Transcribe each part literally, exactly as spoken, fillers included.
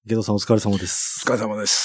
ゲドさんお疲れ様です。 お疲れ様です。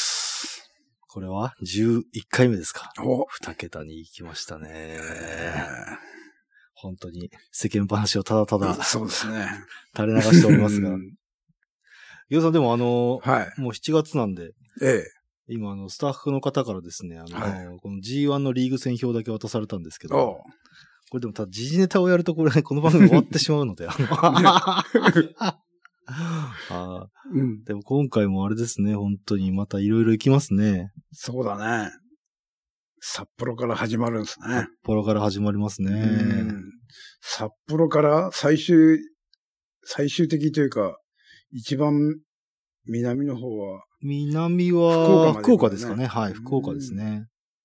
これはじゅういっかいめですか。 お二桁に行きましたね。本当に世間話をただただ、 そうですね。 垂れ流しておりますが。ゲドさんでもあの、 はい、 もうしちがつなんで、 ええ、 今あのスタッフの方からですね、あの、 はい、 この ジーワン のリーグ戦表だけ渡されたんですけど、 おこれでもただ時事ネタをやるとこれ、この番組終わってしまうので、あのあうん、でも今回もあれですね、本当にまたいろいろ行きますね。 そうだね。札幌から始まるんですね。 札幌から始まりますね。 うん札幌から最終、最終的というか、一番南の方は、 南は福岡まで、ね、福岡ですかね。はい、福岡ですね。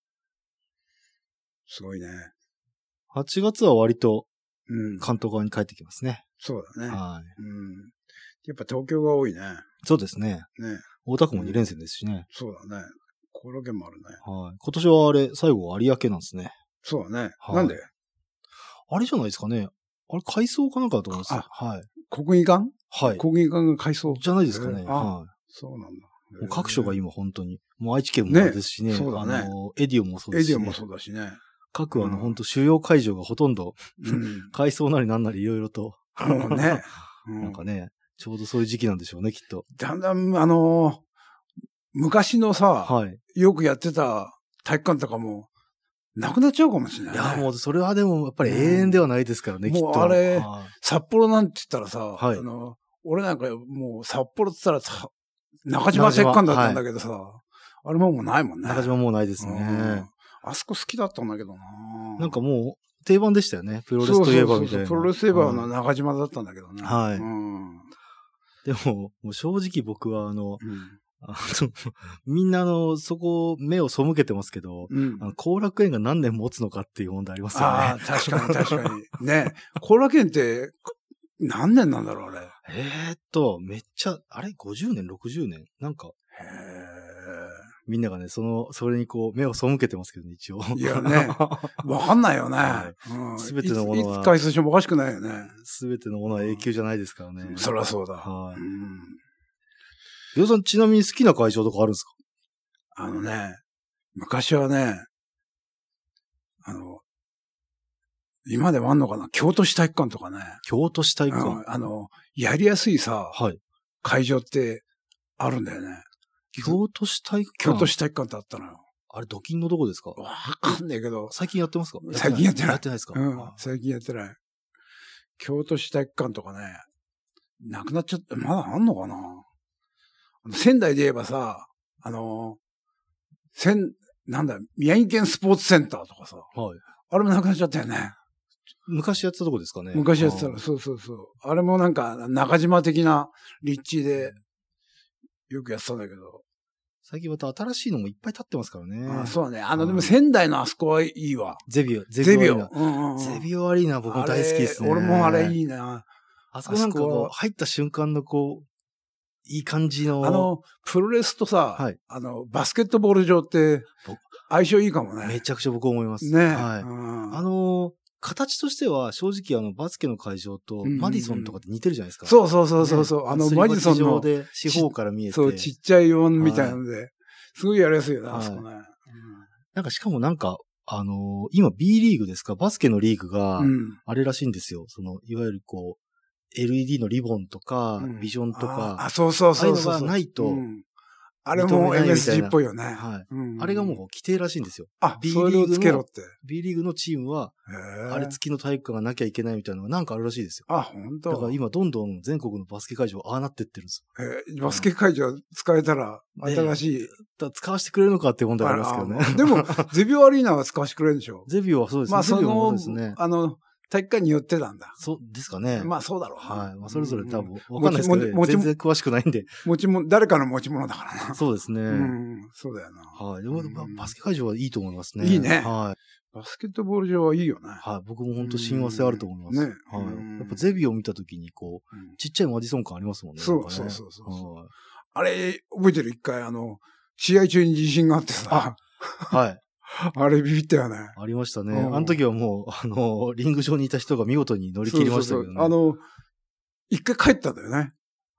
すごいね。 はちがつは割と関東側に帰ってきますね。 そうだね。 はい。 うんやっぱ東京が多いね。 そうですね。 ね。 大田区もに連戦ですしね。うん、 そうだね。これだけもあるね。 はい。今年はあれ、最後は有明なんですね。 そうだね。はい、なんであれじゃないですかね。あれ、改装かなんかだと思います。 あ、 はい。 国技館はい。 国技館が改装じゃないですかね。 あはい。 そうなんだ。 もう各所が今本当に。もう愛知県もあれですしね。ねそうだね。 あの、エディオンもそうですし、ね。 エディオンもそうだしね。 各あの、うん、本当主要会場がほとんど、うん、改装なりなんなりいろいろと。 もうね。 うん、なんかね。ちょうどそういう時期なんでしょうね、きっと。 だんだん、あのー、昔のさ、はい、よくやってた体育館とかも、なくなっちゃうかもしれない、ね。 いや、もうそれはでも、やっぱり永遠ではないですからね、うん、きっと。 もうあれ、札幌なんて言ったらさ、はい、あの、俺なんかもう札幌って言ったら、中島体育館だったんだけどさ、はい、あれももうないもんね。 中島もうないですね、うん。 あそこ好きだったんだけどな。 なんかもう、定番でしたよね。プロレスといえばみたいな。そうそうそう、 プロレスといえばの中島だったんだけどね。 はい。 うんでも、もう正直僕はあの、うん、あのみんなあの、そこ、目を背けてますけど、うん、あの後楽園が何年持つのかっていう問題ありますよね。 ああ、確かに確かに。ね。後楽園って何年なんだろう、あれ。 えーっと、めっちゃ、あれ ?ごじゅうねん、ろくじゅうねんなんか。へみんながね、その、それにこう、目を背けてますけどね、一応。 いやね。わかんないよね。 すべ、うん、てのものは。 いつ改装してもおかしくないよね。 すべてのものは永久じゃないですからね。 うん、そりゃそうだ。 はい。りょうさん、ちなみに好きな会場とかあるんですか？ あのね、昔はね、あの、今でもあんのかな京都市体育館とかね。 京都市体育館、 うん、あの、やりやすいさ、はい、会場ってあるんだよね。 京都市体育館京都市体育館ってあったのよ。 あれ、ドキンのどこですか？ わかんねえけど。 最近やってますか？ 最近やってない。 やってないですか？ うん、最近やってない。京都市体育館とかね、なくなっちゃって、まだあんのかな？仙台で言えばさ、あの、仙、なんだ、宮城県スポーツセンターとかさ。はい。あれもなくなっちゃったよね。 昔やってたとこですかね？ 昔やってたら、そうそうそう。あれもなんか、中島的な立地で、よくやってたんだけど。 最近また新しいのもいっぱい立ってますからね。 ああ、そうだね。あの、でも仙台のあそこはいいわ。 ゼビオ、 ゼビオ。ゼビオ。 うんうん、ゼビオアリーナ僕も大好きですね。 俺もあれいいな。 あそこなんかこう、入った瞬間のこう、いい感じの。 あの、プロレスとさ、はい、あの、バスケットボール場って、相性いいかもね。 めちゃくちゃ僕思います。 ね。 はい。うん、あの、形としては正直あのバスケの会場とマディソンとかって似てるじゃないですか。 そうそうそうそうそう、ね。あのマディソンので四方から見えて。 そう、ちっちゃいよんみたいなので、はい、すごいやりやすいよね、あそこね。うん、 なんかしかもなんか、あのー、今 B リーグですか、バスケのリーグが、あれらしいんですよ。その、いわゆるこう、エルイーディー のリボンとか、うん、ビジョンとか、 あ、そうそうそうそう。 ああいうのがないと、 うんあれも エムエスジー っぽいよね。 はい。うんうん、あれがもう規定らしいんですよ。 あ、B リーグつけろって。 B リーグのチームは、あれ付きの体育館がなきゃいけないみたいなのがなんかあるらしいですよ。 あ、本当。 だから今どんどん全国のバスケ会場ああなってってるんですよ。えー、バスケ会場使えたら新しい。 ね、だ使わせてくれるのかって問題ありますけどね。 でも、ゼビオアリーナは使わせてくれるんでしょ？ ゼビオはそうですね。 まあ、その、 ですね、 あの、体育館によってなんだ。 そうですかね。 まあそうだろう。 はい。まあそれぞれ多分、わかんないですけど、ね、全然詳しくないんで。 持ち物、誰かの持ち物だからな。 そうですね。 うん、そうだよな。 はい。でも、バスケ会場はいいと思いますね。 いいね。 はい。 バスケットボール場はいいよね。 はい。僕も本当親和性あると思います。ね。はい。やっぱゼビオを見たときに、こう、ちっちゃいマディソン感ありますもんね。 そうそうそうそう。あれ、覚えてる一回、あの、試合中に地震があってさ。 はい。 あれビビったよね。 ありましたね。あの時はもう、あの、リング上にいた人が見事に乗り切りましたけどね。 そうそうそうあの、一回帰ったんだよね。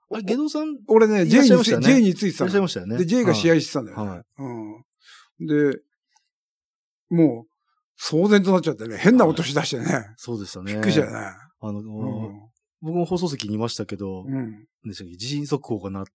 あれ、ゲドさん、 俺ね、J について、J についてたの。 いらっしゃいましたよね。 で、J が試合してたんだよね。はい。うん。で、もう、騒然となっちゃってね、変な音し出してね。はい、 そうでしたね。 びっくりしたよね。 あの、うん、僕も放送席にいましたけど、うん。でしたっけ、地震速報が鳴って、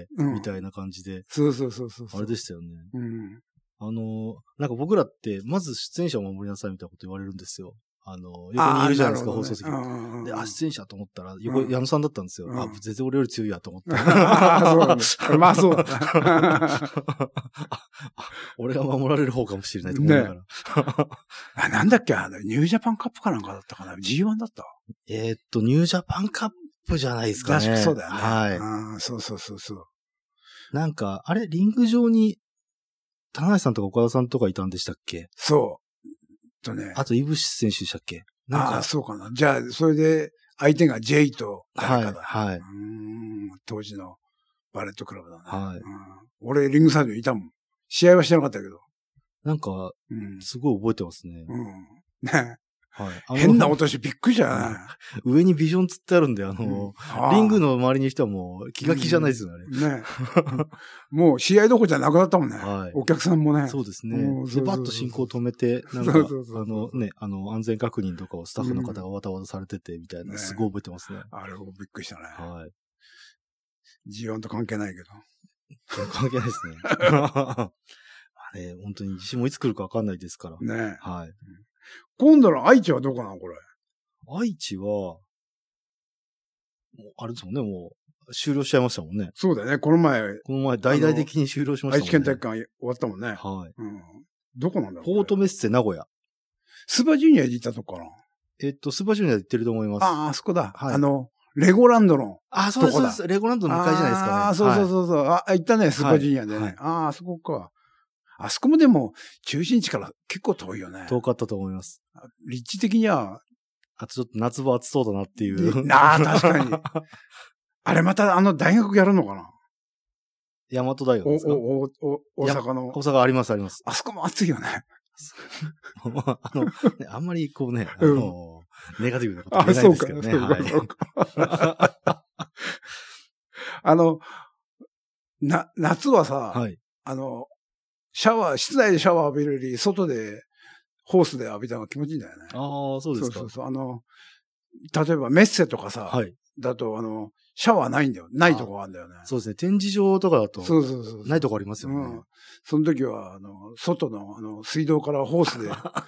うん、みたいな感じで。 そうそうそうそう。 あれでしたよね。 うん。 あの、なんか僕らって、まず出演者を守りなさいみたいなこと言われるんですよ。あの、横にいるじゃないですか、ね、放送席に。で、あ、出演者と思ったら、横、矢野さんだったんですよ。うん、あ、全然俺より強いやと思って。 あそうまあそうだ。 俺が守られる方かもしれないと思いながら。ね、 あ、なんだっけ、あの、ニュージャパンカップかなんかだったかな ?ジーワン だった？ えー、っと、ニュージャパンカップじゃないですかね。 確かそうだよね。 はい。 あそうそうそうそう。 なんか、あれ、リング上に、田中さんとか岡田さんとかいたんでしたっけ？ そう。とね。 あと、イブシス選手でしたっけ？ なんかああ、そうかな。じゃあ、それで、相手が J と誰かだ。 はい。はい、 うーん、当時のバレットクラブだね。 はい、うん。 俺、リングサイドにいたもん。試合はしてなかったけど。 なんか、うん、すごい覚えてますね。 うん。ね。 はい。 変な音してびっくりじゃない、 うん、上にビジョンつってあるんで、あの、うん、リングの周りに人はもう気が気じゃないですよね。うん、ね。 もう試合どころじゃなくなったもんね。はい。お客さんもね。 そうですね。で、バッと進行止めて、なんか、あのね、あの、安全確認とかをスタッフの方がわたわたされてて、みたいな、うん、すごい覚えてますね。 あれ、びっくりしたね。 はい。 ジーワン と関係ないけど。 関係ないですね。まあね、本当に地震もいつ来るかわかんないですから。 ね。 はい。 今度の愛知はどこなのこれ。 愛知は、もう、あれですもんね、もう、終了しちゃいましたもんね。 そうだよね、この前。 この前、大々的に終了しましたもんね。 愛知県体育館終わったもんね。 はい。 うん。どこなんだろう。 ポートメッセ名古屋。 スーパージュニアで行ったとこかな。 えっと、スーパージュニアで行ってると思います。 ああ、あそこだ。はい。あの、レゴランドの。 ああ、そうです、そうです。レゴランドの向かいじゃないですかね。 ああ、そうそうそうそう。はい、あ、行ったね、スーパージュニアでね。はい、ああ、あそこか。あそこもでも、中心地から結構遠いよね。 遠かったと思います。 立地的には。 あとちょっと夏場暑そうだなっていう。 ああ、確かに。あれまたあの大学やるのかな？ 大和大学ですか？ お、お、お、大阪の。 大阪ありますあります。 あそこも暑いよね。 あの、ね、あんまりこうね、あの、うん、ネガティブなこと言えないんですけどね。 あ、そうか。はい、あの、な、夏はさ、はい、あの、シャワー、室内でシャワー浴びるより、外で、ホースで浴びた方が気持ちいいんだよね。 ああ、そうですか。 そうそうそう。あの、例えばメッセとかさ、はい、だと、あの、シャワーないんだよ。ないとこがあるんだよね。 そうですね。展示場とかだと。そうそうそう。ないとこありますよね。うん。 その時は、あの、外の、あの、水道からホースで、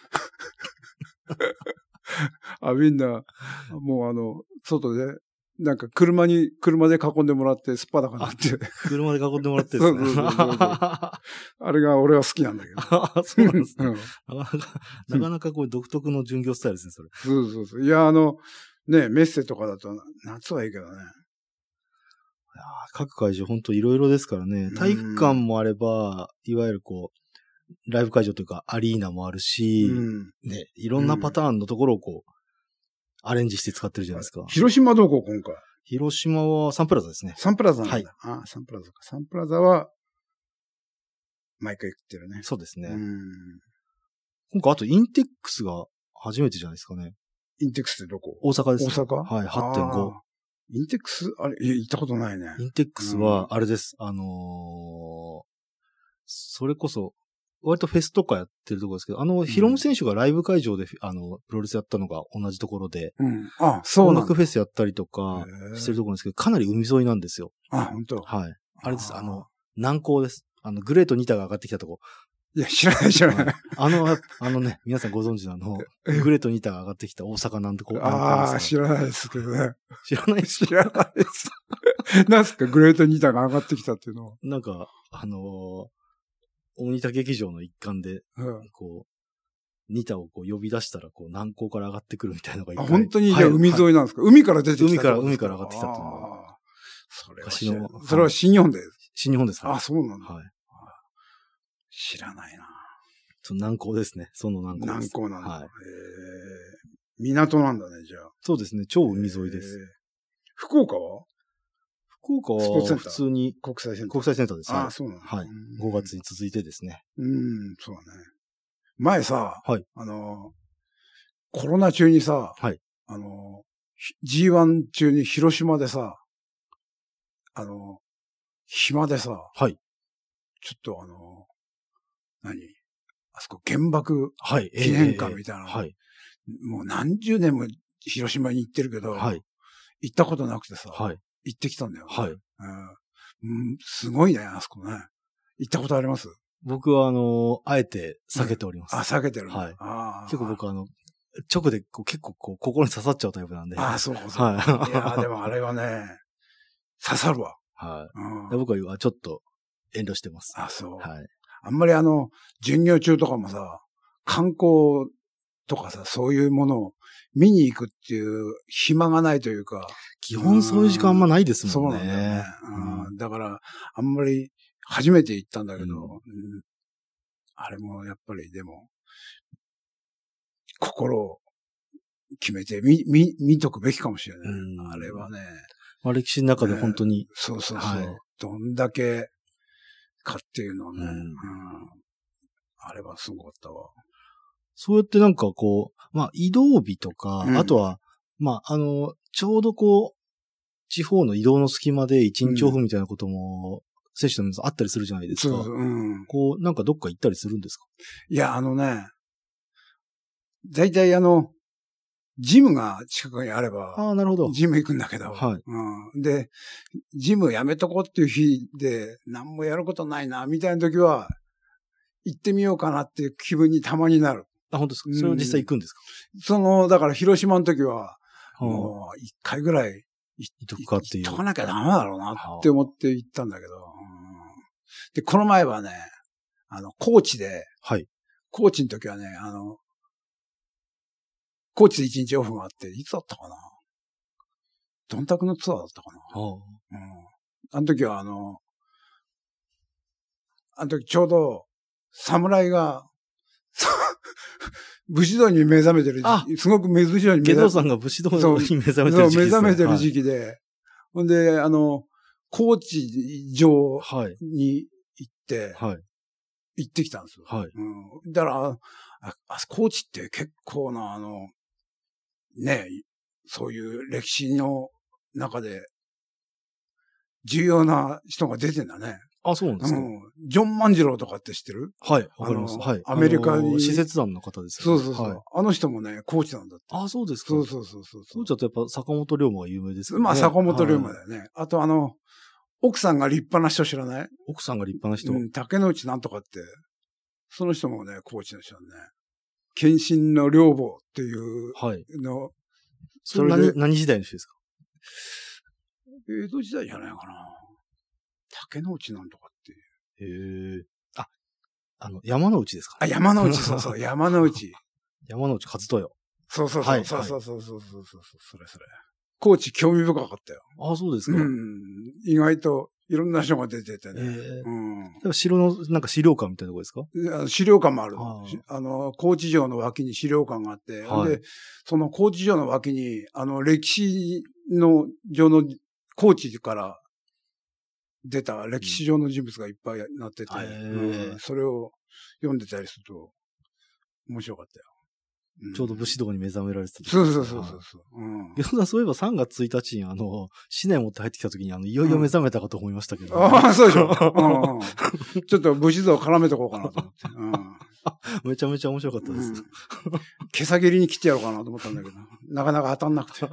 あ、みんな、もうあの、外で、なんか車に、車で囲んでもらって、すっぱだかになって。 車で囲んでもらってですね。そうそうそうそうあれが俺は好きなんだけど。 そうなんですね。うん、なかなか、なかなかこう独特の巡業スタイルですね、それ。 そうそうそう。いや、あの、ね、メッセとかだと、夏はいいけどね。 いや各会場ほんといろいろですからね。体育館もあれば、いわゆるこう、ライブ会場というかアリーナもあるし、ね、いろんなパターンのところをこう、アレンジして使ってるじゃないですか。 広島どこ今回？ 広島はサンプラザですね。 サンプラザなんだ。 はい。 ああ、サンプラザか。サンプラザは、毎回行ってるね。 そうですね。今回あとインテックスが初めてじゃないですかね。 インテックスってどこ？ 大阪ですね。 大阪？ はい、はってんご。 インテックスあれ、行ったことないね。 インテックスは、あれです。うん、あのー、それこそ、割とフェスとかやってるところですけど、あの、ヒロム選手がライブ会場で、あの、プロレスやったのが同じところで、 うん。あ、そうなんだ。 音楽フェスやったりとかしてるところですけど、かなり海沿いなんですよ。 あ、本当。 はい。あれです。あの、南港です。あの、グレートニタが上がってきたとこ。 いや、知らない、知らない。 あの、あのね、皆さんご存知のあの、グレートニタが上がってきた大阪なんてこう。 ああ、知らないですけどね。 知らないです。 知らないです。なんすか、グレートニタが上がってきたっていうのは。 なんか、あのー、大仁田劇場の一環で、うん、こう、ニタをこう呼び出したら、こう、南港から上がってくるみたいなのがいっぱい。 あ、本当に、じゃあ海沿いなんですか、はい、海から出てきた海から、海から上がってきたっていうのが。それは知らない。それは新日本で。 新日本ですか、 あ、そうなんだ。 はい。 知らないな。 その南港ですね。その南港です。南港なんだ。 はい。 へ港なんだね、じゃあ。 そうですね。超海沿いです。 福岡は福岡は普通に国際センター。 国際センターですね。 ああ、そうなんだ。 はい。ごがつに続いてですね。 うん、そうだね。前さ、 はい。 あの、コロナ中にさ、 はい。 あの、ジーワン 中に広島でさ、 あの、暇でさ、 はい。 ちょっとあの、何あそこ原爆はい。 記念館みたいなの、 えーえーはい。 もう何十年も広島に行ってるけど、 はい。 行ったことなくてさ、 はい。 行ってきたんだよ、ね。 はい。 うん。すごいね、あそこね。行ったことあります？ 僕はあの、あえて避けております。 うん、あ、避けてるんだ。 はい。 あ結構僕あの、直でこう結構こう心に刺さっちゃうタイプなんで。 ああ、そうか、そうか。はい。いや、でもあれはね、刺さるわ。 はい。 うん、 僕はちょっと遠慮してます。 あ、そう。 はい。 あんまりあの、巡業中とかもさ、観光とかさ、そういうものを見に行くっていう暇がないというか。 基本そういう時間あんまないですもんね。 そうなんだよね。うん、だから、あんまり初めて行ったんだけど、うんうん、あれもやっぱりでも、心を決めて見、見、見とくべきかもしれない。うん、あれはね。 まあ、歴史の中で本当に。ね、 そうそうそう。はい、どんだけかっていうのはね、うんうん、あれはすごかったわ。 そうやってなんかこう、まあ移動日とか、うん、あとは、まああの、ちょうどこう、地方の移動の隙間で一日オフみたいなことも、選手の皆さんあったりするじゃないですか。そう、うん。こう、なんかどっか行ったりするんですか？ いや、あのね、だいたいあの、ジムが近くにあれば、 ああ、なるほど。 ジム行くんだけど、はい。うん。で、ジムやめとこうっていう日で、何もやることないな、みたいな時は、行ってみようかなっていう気分にたまになる。 あ、本当ですか？それは実際行くんですか？ うん、その、だから広島の時は、もう一回ぐらい行っとくかっていう。 行っとかなきゃダメだろうなって思って行ったんだけど。うん、で、この前はね、あの、高知で、はい。高知の時はね、あの、高知で一日オフがあって、いつだったかな？どんたくのツアーだったかな？はあ、うん。あの時はあの、あの時ちょうど、侍が、武士道に目覚めてる時期、すごく武士道に目覚めてる。 ゲドさんが武士道に目覚めてる時期ですね。そう、 目覚めてる時期で。はい、ほんで、あの、高知城に行って、はい、行ってきたんですよ。はい、うん、だから、あ、あ、高知って結構な、あの、ね、そういう歴史の中で、重要な人が出てんだね。 あ、そうなんですか。うん。 ジョン万次郎とかって知ってる？はい、わかります。はい。アメリカに。 使節団の方ですよね。 そうそうそう。はい、あの人もね、高知なんだって。 あ、そうですか。 そうそうそうそう。 高知だとやっぱ坂本龍馬が有名ですよね。 まあ坂本龍馬だよね。はい、あとあの、奥さんが立派な人知らない？ 奥さんが立派な人。 うん、竹之内なんとかって、その人もね、高知の人だね。謙信の両坊っていうの。はい。 それで。何、何時代の人ですか？ 江戸時代じゃないかな。竹之内なんとかって。 へえ。あ、あの、山之内ですか？ あ、山之内、そうそう、山之内。 山之内和豊。 そうそうそう、はい、そうそうそうそうそうそう、それそれ。高知興味深かったよ。 あ、そうですか。 うん。意外といろんな人が出ててね。えー、うん。城の、なんか資料館みたいなとこですか？ 資料館もあるの。あの、高知城の脇に資料館があって、はい、で、その高知城の脇に、あの、歴史の上の高知から出た歴史上の人物がいっぱいなってて、うん、それを読んでたりすると面白かったよ。 うん、ちょうど武士道に目覚められてた。 そうそうそうそうそう。うん。 ゲドさん、そういえばさんがつついたちにあの、市内持って入ってきた時にあの、いよいよ目覚めたかと思いましたけど、ね。 うん、ああ、そうでしょ。うんうん、ちょっと武士道を絡めとこうかなと思って。うんめちゃめちゃ面白かったです。うん、 毛さ切りに切ってやろうかなと思ったんだけど、なかなか当たんなくて。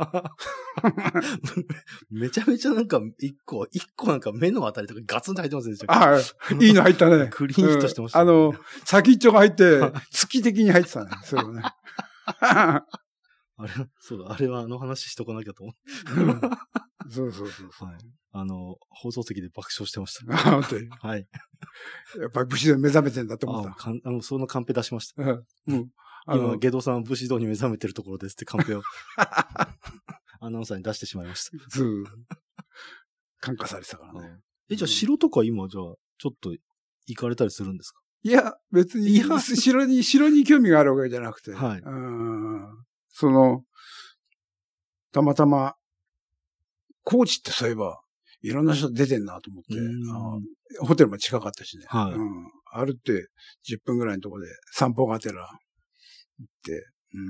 めちゃめちゃなんか、一個、一個なんか目のあたりとかガツンと入ってますでしょ。 ああ、いいの入ったね。 クリーンヒットしてました、ねうん。あの、先っちょが入って、月的に入ってたね。それをね。 あれ、そうだ、あれはあの話しとかなきゃと思って。 うん、そうそうそうそう、はい。 あの、放送席で爆笑してました。 あ、本当に。 はい。 やっぱり武士道に目覚めてんだと思った。 あかんあの、そのカンペ出しました。 うん。うん、 今、ゲドさんは武士道に目覚めてるところですってカンペをアナウンサーに出してしまいました。 ずー感化されてたからね。 え、じゃあ城とか今、じゃあ、ちょっと行かれたりするんですか？ いや、別に、いや城に、城に興味があるわけじゃなくて。 はい。 うん。その、たまたま、高知ってそういえば、いろんな人出てんなと思って、あホテルも近かったしね。はい。うん。歩ってじゅっぷんぐらいのところで散歩がてら行って、うん。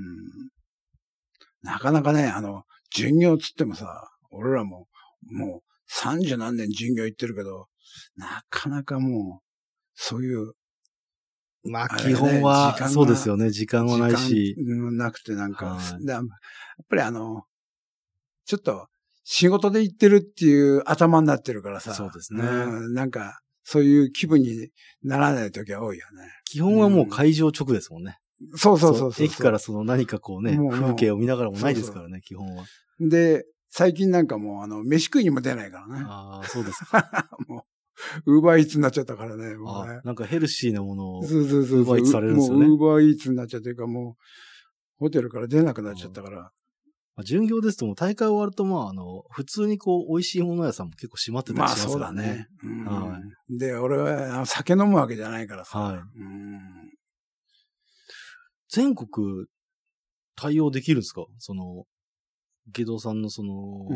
なかなかね、あの、巡業つってもさ、俺らも、もう三十何年巡業行ってるけど、なかなかもう、そういう、 まあ、基本は、ね、そうですよね。時間はないし。 時間なくてなんか、はい、やっぱりあの、ちょっと仕事で行ってるっていう頭になってるからさ。 そうですね。 うん、なんか、そういう気分にならない時は多いよね。 基本はもう会場直ですもんね。 うん、そうそうそうそう。 駅からその何かこうね、風景を見ながらもないですからね、そうそう基本は。 で、最近なんかもうあの、飯食いにも出ないからね。 ああ、そうですか。 もう、ウーバーイーツになっちゃったからね、もうね。 なんかヘルシーなものを、 そうそうそう。ウーバーイーツされるんですよね。 もうウーバーイーツになっちゃってるから、もう、ホテルから出なくなっちゃったから。 まあ、巡業ですともう大会終わると、まあ、あの、普通にこう、美味しいもの屋さんも結構閉まってたりしますからね。まあそうだね。 うん、はい。で、俺は酒飲むわけじゃないからさ。 はい。 うん、 全国対応できるんですか？その、ゲドさんのその、うん、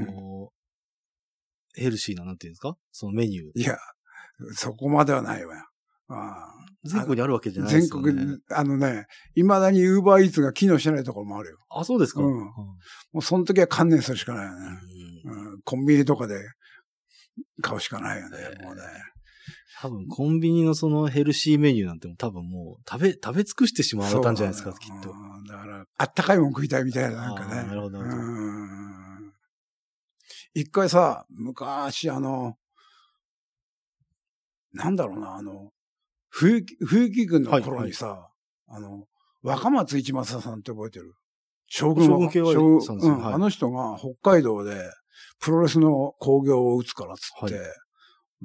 ヘルシーな、なんていうんですか？そのメニュー。 いや、そこまではないわよ。あ全国にあるわけじゃないですよね。 全国、あのね、未だにウーバーイーツが機能してないところもあるよ。 あ、そうですか？ うん。もうその時は観念するしかないよね。うんうん、コンビニとかで買うしかないよね、えー、もうね。 多分コンビニのそのヘルシーメニューなんても多分もう食べ、食べ尽くしてしまわれたんじゃないですか、きっと。 だから、あったかいもん食いたいみたいな、なんかね。 なるほど、なるほど。 一回さ、昔あの、なんだろうな、あの、冬木、冬木軍の頃にさ、はいはい、あの、若松一正さんって覚えてる？将軍将軍系は将軍、うん、はい、あの人が北海道でプロレスの興行を打つからっつって、はい、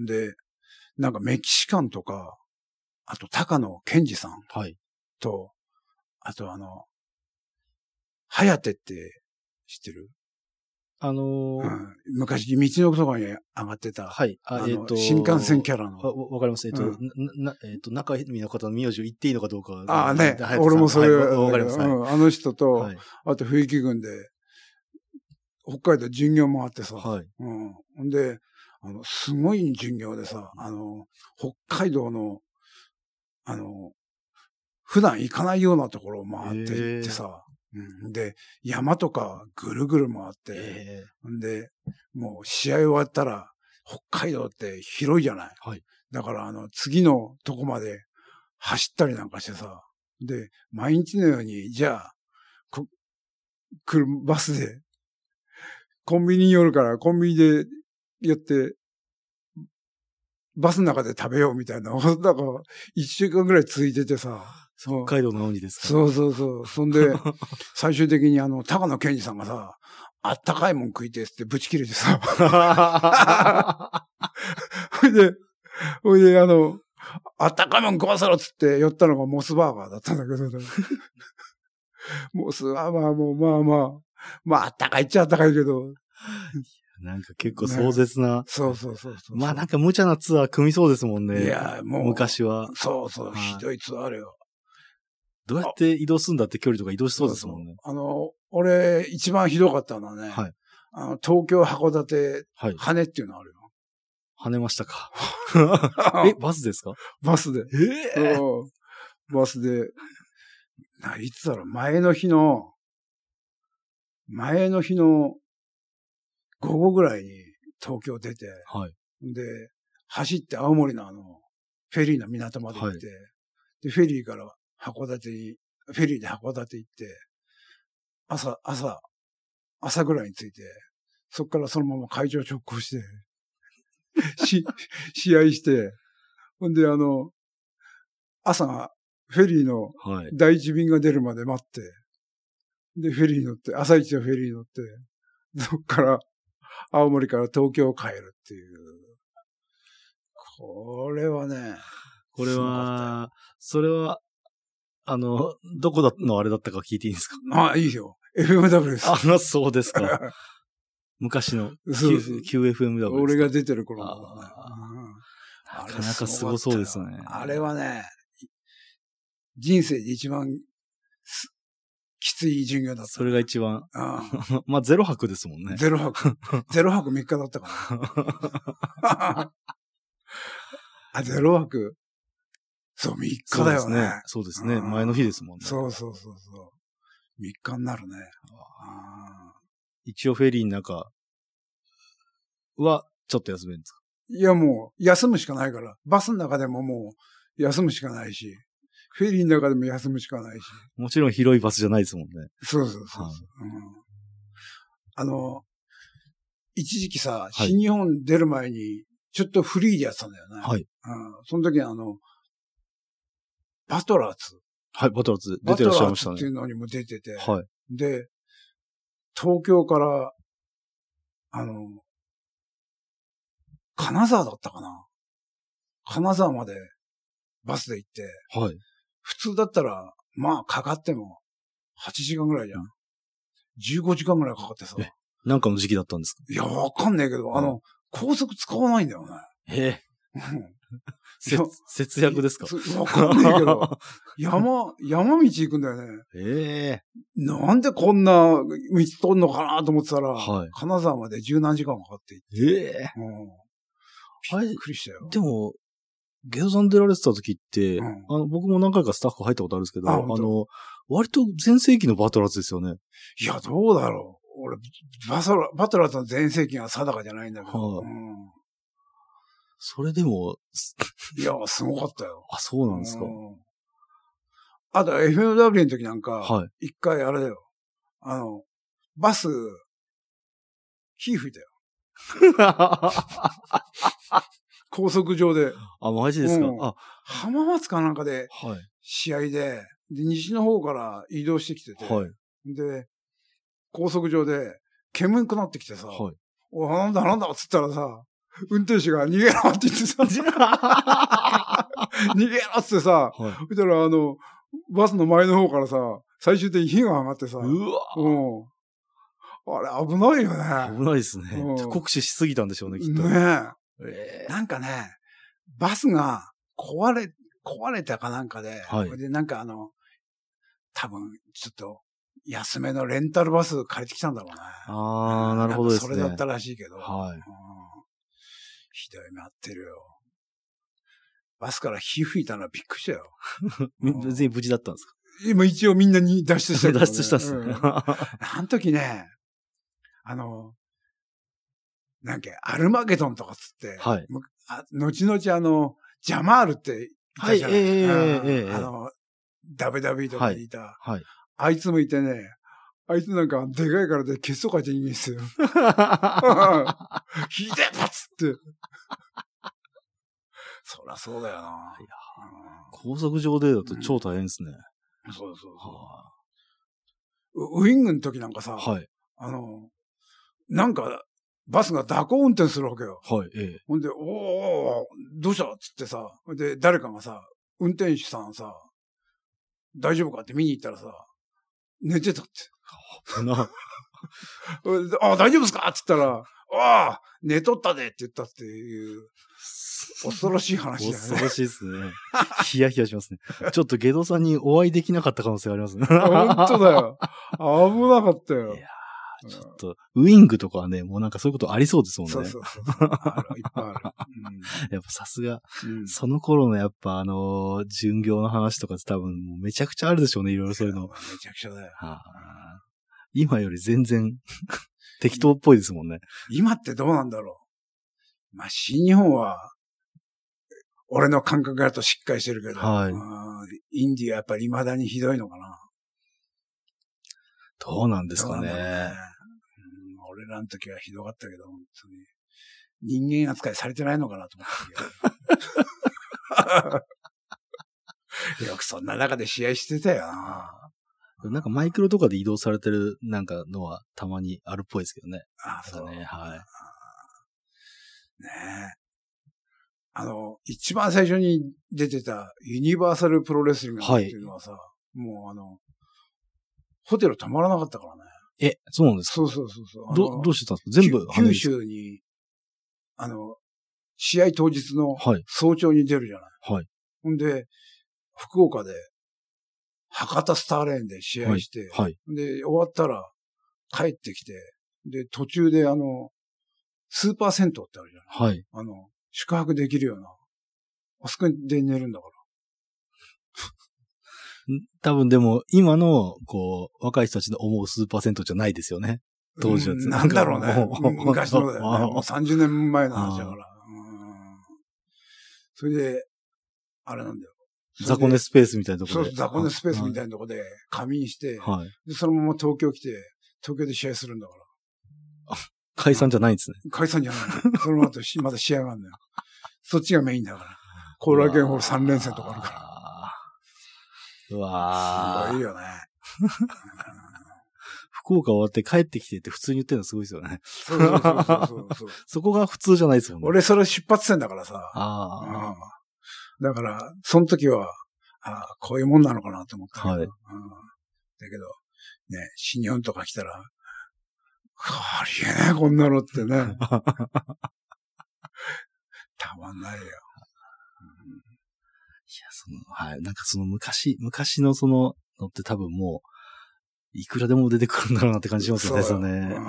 で、なんかメキシカンとか、あと高野健二さんと、はい、あとあの、はやてって知ってる？ あのーうん、昔、道のそばに上がってた。 はい。 あ、あえっ、ー、と。新幹線キャラの。 わ、わかります。えっ、ー、と、うん、な、えっ、ー、と、中身の方の名字を言っていいのかどうか。 ああね。俺もそれ、 はい、わかります、はいうん。あの人と、はい、あと、冬木軍で、北海道巡業もあってさ。 はい。 うん。んで、あの、すごい巡業でさ、あの、北海道の、あの、普段行かないようなところを回って行ってさ、うん、で、山とかぐるぐる回って、んで、もう試合終わったら、北海道って広いじゃない。 はい。 だから、あの、次のとこまで走ったりなんかしてさ、で、毎日のように、じゃあ、こ、来るバスで、コンビニに寄るから、コンビニで寄って、バスの中で食べようみたいな、なんか、一週間ぐらい続いててさ、 北海道の海ですか？ そうそうそう。そんで、最終的にあの、高野健二さんがさ、あったかいもん食いてってぶち切れてさ。ほいで、ほいであの、あったかいもん食わせろっつって寄ったのがモスバーガーだったんだけど、モスはまあもうまあまあ、まああったかいっちゃあったかいけど。 なんか結構壮絶な。 ね、そうそうそうそう。 まあなんか無茶なツアー組みそうですもんね。 いや、もう。 昔は。 そうそう、ひどいツアーあるよ。 どうやって移動するんだって距離とか移動しそうですもんね。 そうそうあの、俺、一番ひどかったのはね、はい、あの東京函館、はい、羽っていうのあるよ。 羽ましたか。え、バスですか？ バスで。 ええー、 バスで、いつだろう、前の日の、前の日の午後ぐらいに東京出て、はい、で、走って青森のあの、フェリーの港まで行って、はい、で、フェリーから函館に、フェリーで函館行って、朝、朝、朝ぐらいに着いて、そっからそのまま会場直行して、し、試合して、ほんであの、朝、フェリーの第一便が出るまで待って、はい、で、フェリー乗って、朝一のフェリー乗って、そっから、青森から東京帰るっていう。これはね、 これは、それは、あの、どこだのあれだったか聞いていいんですか？ ああ、いいよ。エフエムダブリュー です。 あ、そうですか。昔の Q、キューエフエムダブリュー ですか？ 俺が出てる頃の、ね。 なかなかすごそうですね。 あれはね、人生で一番きつい授業だった。 それが一番。まあ、ゼロ泊ですもんね。 ゼロ泊。ゼロ泊みっかだったかな。あ、ゼロ泊。そう、みっかだよね。 そうですね。そうですね。前の日ですもんね。 そうそうそうそう。みっかになるね。 一応フェリーの中はちょっと休めるんですか？ いやもう、休むしかないから。バスの中でももう、休むしかないし、フェリーの中でも休むしかないし。 もちろん広いバスじゃないですもんね。 そうそうそうそう、 はい、 うん。あの、一時期さ、 はい、 新日本出る前に、ちょっとフリーでやってたんだよね。 はい。 うん、その時にあの、バトラーズ。 はい、バトラーズ出てらっしゃいましたね。 バトラーズっていうのにも出てて。 はい。 で、東京から、あの、金沢だったかな。金沢までバスで行って。 はい。 普通だったら、まあかかってもはちじかんぐらいじゃん。じゅうごじかんぐらいかかってさ。 え、なんかの時期だったんですか？ いや、わかんないけど、あの、高速使わないんだよね。 ええ。節約ですか？ わかんないけど、山、山道行くんだよね。 ええ。 なんでこんな道通んのかなと思ってたら、 はい、 金沢まで十何時間かかっていって。 ええ。 うん。びっくりしたよ。 でも、ゲドさん出られてた時って、うん、あの、僕も何回かスタッフ入ったことあるんですけど、あ, あの、割と全盛期のバトラーズですよね。 いや、どうだろう。俺、バトラバトラーズの全盛期が定かじゃないんだけど。 はい、うん、それでも、 いや、すごかったよ。 あ、そうなんですか。うん、 あと、エフエムダブリュー の時なんか、 はい。 一回あれだよ。あの、バス、火吹いたよ。高速上で。 あ、マジですか、うん、 あ、浜松かなんかで、試合で、はい、で、西の方から移動してきてて、はい、で、高速上で、煙くなってきてさ、はい、お、なんだなんだっつったらさ、運転手が逃げろって言ってさ、逃げろっつってさ、はい、そしたらあの、バスの前の方からさ、最終的に火が上がってさ、うわ、うん、あれ危ないよね。 危ないですね。うん、酷使しすぎたんでしょうね、きっと。 ねえ。えー、なんかね、バスが壊れ、壊れたかなんかで、はい、で、なんかあの、多分、ちょっと、安めのレンタルバス借りてきたんだろうね。 ああ、なるほどですね。 それだったらしいけど。 はい。うん、 ひどい目あってるよ。バスから火吹いたのはびっくりしたよ。 別に無事だったんですか？ 今一応みんなに脱出したけど、ね。 脱出したんですね。うん、 あの時ね、あの、なんか、アルマゲドンとかつって、はい。あ後々あの、ジャマールっていたじゃない、はい、えー、えー、あの、ダブリューダブリュー とかにいた、はい。はい。あいつもいてね、あいつなんか、でかいからで、血相書いていいんですよ。ひでえだっつって。そりゃそうだよな。いや、 高速上でだと超大変ですね。 うん、そうそうそう。ウィングの時なんかさ、はい。あの、なんか、バスが蛇行運転するわけよ。はい、ええ。ほんで、おーおーどうしたっつってさ、で、誰かがさ、運転手さんさ、大丈夫かって見に行ったらさ、寝てたって。あ、大丈夫ですかって言ったら、ああ、寝とったでって言ったっていう、恐ろしい話だよね。 恐ろしいですね。ヒヤヒヤしますね。ちょっとゲドさんにお会いできなかった可能性がありますね。 本当だよ。危なかったよ。 いやちょっと、ウィングとかはね、もうなんかそういうことありそうですもんね。 そうそうそうそう。ある、いっぱいある。 うん、やっぱさすが、うん、その頃のやっぱあのー、巡業の話とかって多分もうめちゃくちゃあるでしょうね、いろいろそういうの。 めちゃくちゃだよ。はあ、 今より全然適当っぽいですもんね。 今ってどうなんだろう。まあ、新日本は、俺の感覚だとしっかりしてるけど、はい、インディーはやっぱり未だにひどいのかな。 どうなんですかね。ね、 うん、俺らの時はひどかったけど、本当に。人間扱いされてないのかなと思ったけど。よくそんな中で試合してたよな。 なんかマイクロとかで移動されてるなんかのはたまにあるっぽいですけどね。 ああ、そうね。はい。 ねえ。あの、一番最初に出てたユニバーサルプロレスリングっていうのはさ、はい、もうあの、ホテル泊まらなかったからね。 え、そうなんですか？ そうそうそうそう。 ど、どうしてたんですか？全部九州に、あの、試合当日の早朝に出るじゃない。はい。ほんで、福岡で、博多スターレーンで試合して、はい。はい、で、終わったら帰ってきて、で、途中であの、スーパー銭湯ってあるじゃない。はい。あの、宿泊できるような。あそこで寝るんだから。 多分でも、今の、こう、若い人たちの思うスーパー銭湯じゃないですよね。 当時は。 なんだろうね。昔のだよね。もうさんじゅうねんまえの話だから。それで、あれなんだよ。 雑魚寝スペースみたいなところで。そう、雑魚寝スペースみたいなところで仮眠して、はい、で、そのまま東京来て、東京で試合するんだから。 あ、解散じゃないんですね。 解散じゃない。その後、まだ試合があるんだよ。そっちがメインだから。後楽園ホールさん連戦とかあるから。 うわー。 すごいよね。 福岡終わって帰ってきてって普通に言ってるのすごいですよね。 そうそうそうそうそうそこが普通じゃないですもんね。 俺それ出発点だからさ。 ああ、 うん。だから、その時は、ああ、こういうもんなのかなと思ったけど。はい。うん、だけど、ね、新日本とか来たら、ありえない、こんなのってね。たまんないよ。うん、いや、 その、はい。なんかその昔、昔のそののって多分もう、いくらでも出てくるんだろうなって感じしますよね、そうね。うん、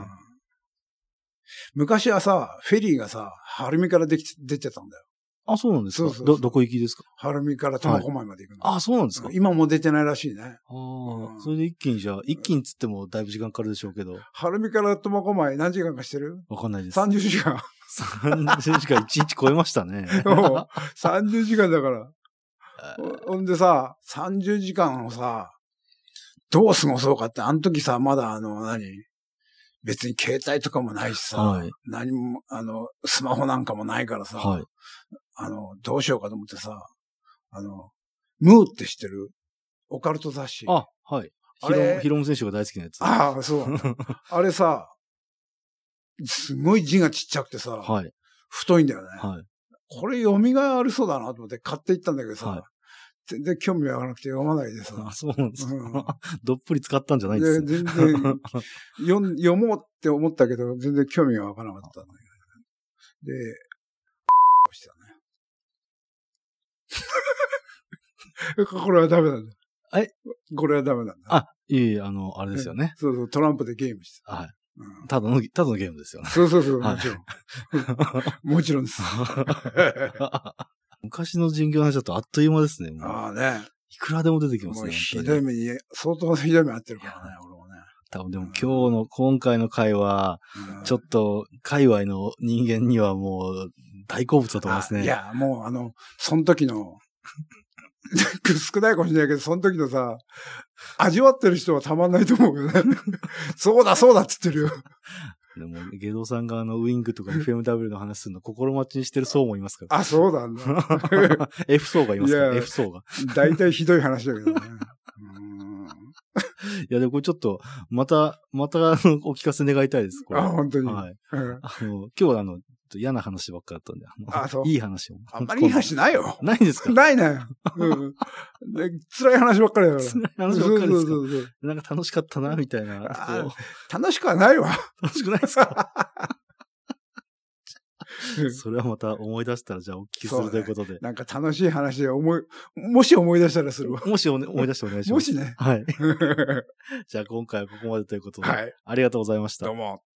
昔はさ、フェリーがさ、晴海からでき出てたんだよ。 あ、そうなんですか。そうそうそう。ど、どこ行きですか？ 晴海から苫小牧まで行くの。 はい、あ、そうなんですか。 今もう出てないらしいね。 ああ、うん、それで一気にじゃあ、一気につってもだいぶ時間かかるでしょうけど。 晴海から苫小牧何時間かしてる？ わかんないです。 さんじゅうじかん。 さんじゅうじかんいちにち超えましたね。 さんじゅうじかんだから。ほんでさ、さんじゅうじかんをさ、どう過ごそうかって、あの時さ、まだあの、何別に携帯とかもないしさ、はい、何も、あの、スマホなんかもないからさ、はい、あの、どうしようかと思ってさ、あの、ムーって知ってる？オカルト雑誌。 あ、はい。あれヒロム選手が大好きなやつ。 ああ、そう。あれさ、すごい字がちっちゃくてさ、はい、太いんだよね。はい、これ読みがいありそうだなと思って買っていったんだけどさ、はい、全然興味わからなくて読まないでさ。 あ、そうなんですか。うん、どっぷり使ったんじゃないですか。 全然読、読もうって思ったけど、全然興味がわからなかったんだけど。で、したね。これはダメなんだ。 えこれはダメなんだ。 あ、いえいえ、あの、あれですよね。 そうそう、トランプでゲームしてた。 はい。うん、ただの、ただのゲームですよね。 そうそうそう、もちろん。もちろんです。 昔の人形の話だとあっという間ですね。 ああね。 いくらでも出てきますね。 もうひどい目に、相当ひどい目あってるからね、俺もね。 多分でも今日の、今回の回は、ちょっと、界隈の人間にはもう、大好物だと思いますね。 いや、もうあの、その時の、少ないかもしれないけど、その時のさ、味わってる人はたまんないと思うよね。そうだそうだって言ってるよ。 でも、ゲドさんがあの、ウィングとか エフエムダブリュー の話するの心待ちにしてる層もいますから。 あ、そうなんだ。 F 層がいますから、F 層が。 大体ひどい話だけどね。 いや、でもこれちょっと、また、また、お聞かせ願いたいです。これあ、本当に。 はい。あの、今日はあの、嫌な話ばっかだったんで、あの、あ、そう。いい話を。 あんまりいい話ないよ。 ないですか？ ないね。うん。辛い話ばっかりだから。 辛い話ばっかりですか？そうそうそうそう。なんか楽しかったな、みたいな。 楽しくはないわ。 楽しくないですか？それはまた思い出したら、じゃあお聞きするということで。 ね、なんか楽しい話で思い、もし思い出したらするわ。 もし思い出してお願いします。 もしね。 はい。じゃあ今回はここまでということで。はい。ありがとうございました。 どうも。